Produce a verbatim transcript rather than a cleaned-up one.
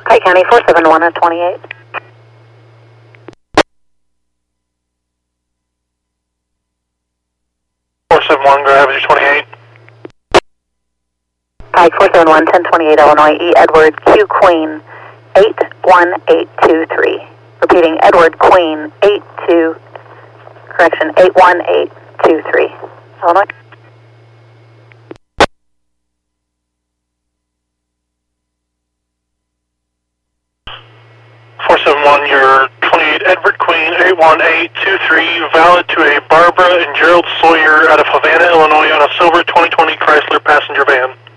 Pike County, four seven one at twenty-eight. four seven one, go ahead, twenty-eight. Pike four seven one, ten twenty-eight, Illinois, E. Edward, Q Queen, eight one eight two three. Repeating, Edward Queen, eight two, correction, eight one eight two three. Illinois. four seven one, you're twenty-eight, Edward Queen, eight one eight two three, valid to a Barbara and Gerald Sawyer out of Havana, Illinois on a silver twenty twenty Chrysler passenger van.